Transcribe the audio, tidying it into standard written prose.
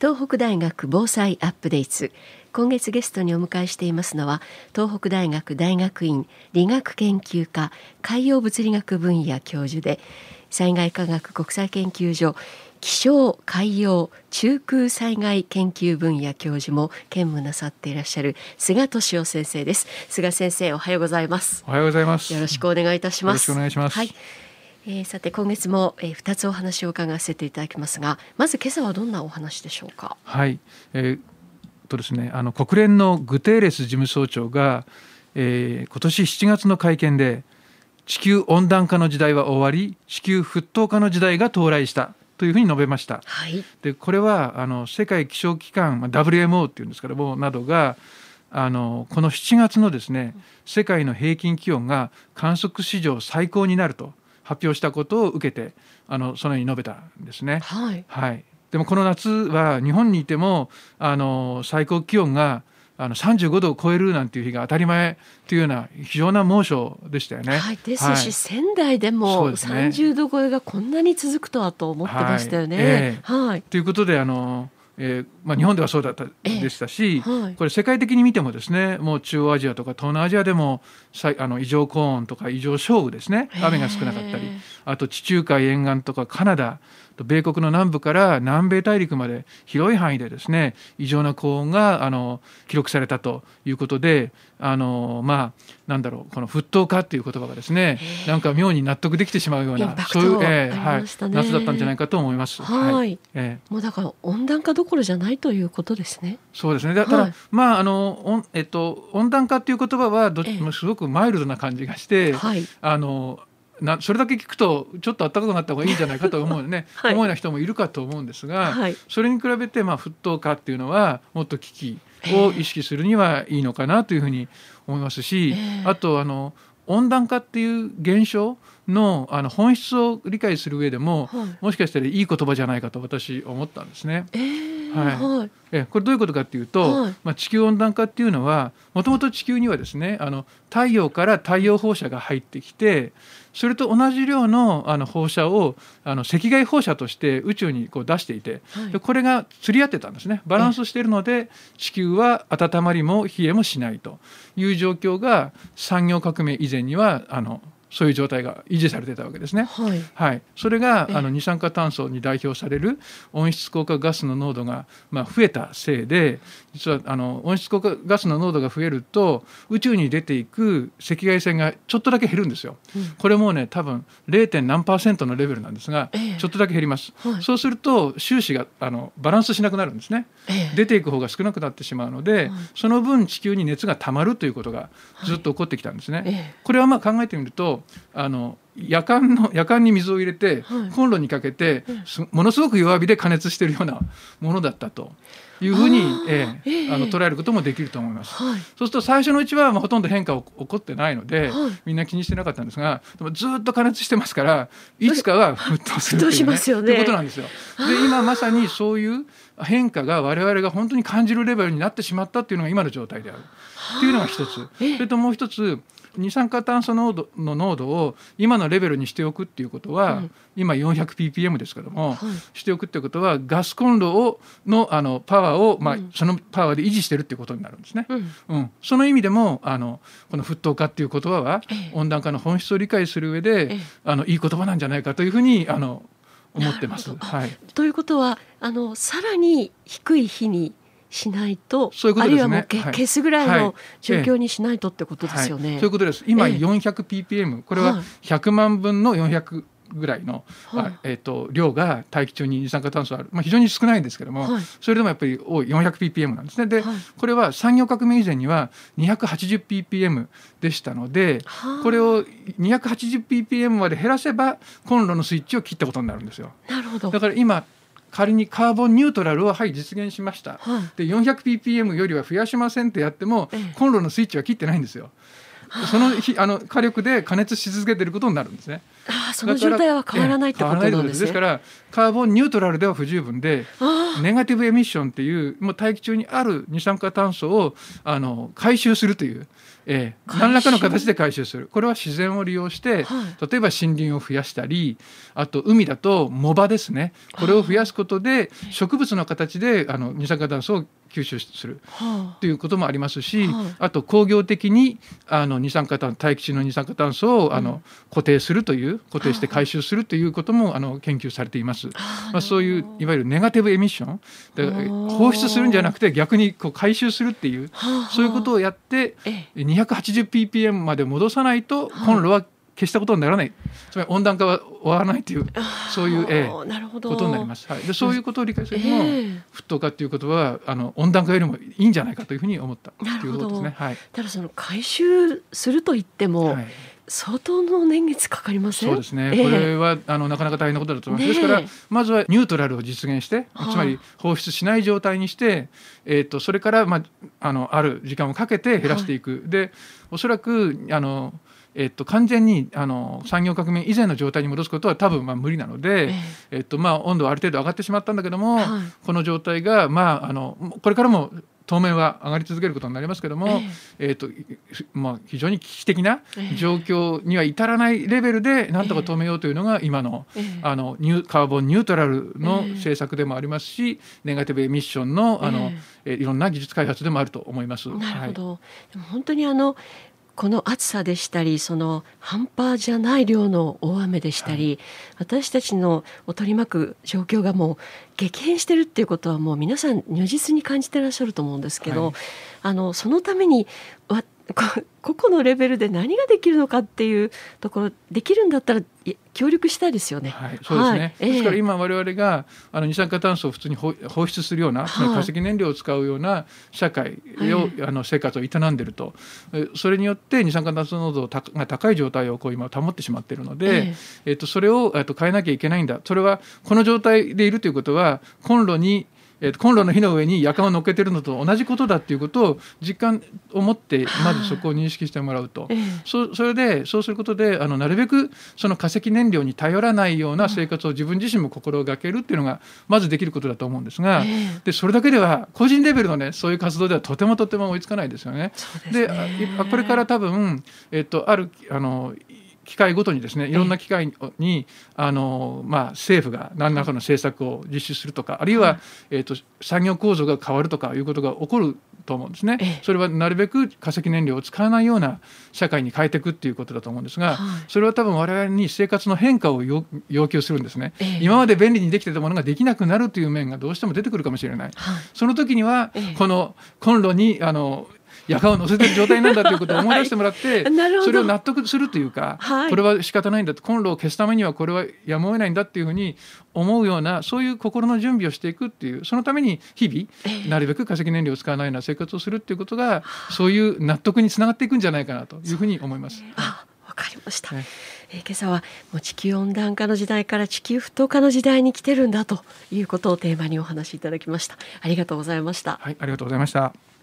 東北大学防災アップデート。今月ゲストにお迎えしていますのは、東北大学大学院理学研究科海洋物理学分野教授で、災害科学国際研究所気象海洋中空災害研究分野教授も兼務なさっていらっしゃる菅俊夫先生です。菅先生、おはようございます。 おはようございます。 よろしくお願いいたします。 よろしくお願いします。 はい。さて今月も、2つお話を伺わせていただきますが、まず今朝はどんなお話でしょうか。 はい、ですね、国連のグテーレス事務総長が、今年7月の会見で、地球温暖化の時代は終わり、地球沸騰化の時代が到来したというふうに述べました。 はい、 でこれは世界気象機関、WMO っていうんですけどもなどがこの7月のですね、世界の平均気温が観測史上最高になると発表したことを受けてそのように述べたんですね。 はいはい、でもこの夏は日本にいても最高気温が35度を超えるなんていう日が当たり前というような非常な猛暑でしたよね。 はい、ですし、仙台でも30度超えがこんなに続くとはと思ってましたよね。はい、 ということで日本ではそうだったでしたし、 はい、 これ世界的に見てもですね、もう中央アジアとか東南アジアでも異常高温とか異常少雨ですね、雨が少なかったり、あと地中海沿岸とかカナダ、米国の南部から南米大陸まで広い範囲でですね、異常な高温が記録されたということで、この沸騰化っていう言葉がですね、なんか妙に納得できてしまうような、そういう、夏だったんじゃないかと思います。 はい、もうだから温暖化どころじゃないということですね。 そうですね。ただ、温暖化っていう言葉はすごくマイルドな感じがして、 はい、 それだけ聞くとちょっと暖かくなった方がいいんじゃないかと思うね、はい、思うような人もいるかと思うんですが、はい、それに比べて沸騰化っていうのはもっと危機を意識するにはいいのかなというふうに思いますし、あと温暖化っていう現象の本質を理解する上でも、はい、もしかしたらいい言葉じゃないかと私思ったんですね。はい、これどういうことかっていうと、地球温暖化っていうのはもともと地球にはですね、太陽から太陽放射が入ってきて、それと同じ量の放射を赤外放射として宇宙に出していて、でこれが釣り合ってたんですね。バランスしているので地球は温まりも冷えもしないという状況が産業革命以前にはそういう状態が維持されてたわけですね。はいはい、それが二酸化炭素に代表される温室効果ガスの濃度が増えたせいで、実は温室効果ガスの濃度が増えると宇宙に出ていく赤外線がちょっとだけ減るんですよ。これもね、多分 0. 何%のレベルなんですが、ちょっとだけ減ります。そうすると収支がバランスしなくなるんですね。出ていく方が少なくなってしまうので、その分地球に熱がたまるということがずっと起こってきたんですね。これは考えてみると夜間に水を入れてコンロにかけてものすごく弱火で加熱しているようなものだったというふうに捉えることもできると思います。そうすると最初のうちはほとんど変化起こってないので、みんな気にしてなかったんですが、でもずっと加熱してますからいつかは沸騰するということなんですよ。で今まさにそういう変化が我々が本当に感じるレベルになってしまったっていうのが今の状態であるっていうのが一つ。それともう一つ、二酸化炭素の濃度を今のレベルにしておくっていうことは、今 400ppm ですけども、しておくっていうことはガスコンロのパワーを、そのパワーで維持してるっていうことになるんですね。その意味でもこの沸騰化っていう言葉は温暖化の本質を理解する上でいい言葉なんじゃないかというふうに思ってます。 ということはさらに低い日にしないと、 そういうことですね。 あるいはもう消すぐらいの状況にしないとってことですよね。 そういうことです。今 400ppm、これは100万分の400ぐらいの、量が大気中に二酸化炭素ある、非常に少ないんですけども、それでもやっぱり多い 400ppm なんですね。で、これは産業革命以前には 280ppm でしたので、これを 280ppm まで減らせばコンロのスイッチを切ったことになるんですよ。 なるほど。 だから今仮にカーボンニュートラルを実現しました、で 400ppm よりは増やしませんってやっても、コンロのスイッチは切ってないんですよ。その火力で加熱し続けていることになるんですね。 その状態は変わらないってことなんですね。 ですからカーボンニュートラルでは不十分で、ネガティブエミッションっていうもう大気中にある二酸化炭素を回収するという、何らかの形で回収する。これは自然を利用して、例えば森林を増やしたり、あと海だと藻場ですね、これを増やすことで植物の形で二酸化炭素を吸収するということもありますし、あと工業的に大気中の二酸化炭素を固定するという、固定して回収するということも研究されています。そういういわゆるネガティブエミッションで放出するんじゃなくて逆に回収するっていう、そういうことをやって 280ppm まで戻さないとコンロは消したことにならない、つまり温暖化は終わらないという、そういうことになります。でそういうことを理解すると、沸騰化ということは温暖化よりもいいんじゃないかというふうに思ったということですね。 ただその回収するといっても、相当の年月かかりません？ そうですね、これはなかなか大変なことだと思います。ですからまずはニュートラルを実現して、つまり放出しない状態にして、それから、ある時間をかけて減らしていく。でおそらく完全に産業革命以前の状態に戻すことは多分無理なので、温度はある程度上がってしまったんだけども、この状態がこれからも当面は上がり続けることになりますけども、非常に危機的な状況には至らないレベルでなんとか止めようというのが今の、カーボンニュートラルの政策でもありますし、ネガティブエミッションの、いろんな技術開発でもあると思います。 なるほど。でも本当にこの暑さでしたり、その半端じゃない量の大雨でしたり、私たちの取り巻く状況がもう激変してるっていうことはもう皆さん如実に感じてらっしゃると思うんですけど、そのために個々のレベルで何ができるのかっていうところ、できるんだったら協力したいですよね。 そうですね。ですから今我々が二酸化炭素を普通に放出するような、化石燃料を使うような社会を、生活を営んでいると、それによって二酸化炭素濃度が高い状態を今保ってしまっているので、それを変えなきゃいけないんだ。それはこの状態でいるということはコンロの火の上に夜間を乗っけてるのと同じことだっていうことを実感を持ってまずそこを認識してもらうと、そうすることでなるべくその化石燃料に頼らないような生活を自分自身も心がけるっていうのがまずできることだと思うんですが、でそれだけでは個人レベルのねそういう活動ではとても追いつかないですよね。でこれから多分、ある機会ごとにですね、いろんな機会に政府が何らかの政策を実施するとか、あるいは、産業構造が変わるとかいうことが起こると思うんですね。それはなるべく化石燃料を使わないような社会に変えていくっていうことだと思うんですが、それは多分我々に生活の変化を要求するんですね。今まで便利にできていたものができなくなるという面がどうしても出てくるかもしれない。その時にはこのコンロに夜間を乗せてる状態なんだということを思い出してもらって、それを納得するというか、これは仕方ないんだと、コンロを消すためにはこれはやむを得ないんだっていうふうに思うような、そういう心の準備をしていくっていう、そのために日々なるべく化石燃料を使わないような生活をするっていうことが、そういう納得につながっていくんじゃないかなというふうに思います。 わかりました。今朝はもう地球温暖化の時代から地球沸騰化の時代に来てるんだということをテーマにお話しいただきました。ありがとうございました。 ありがとうございました。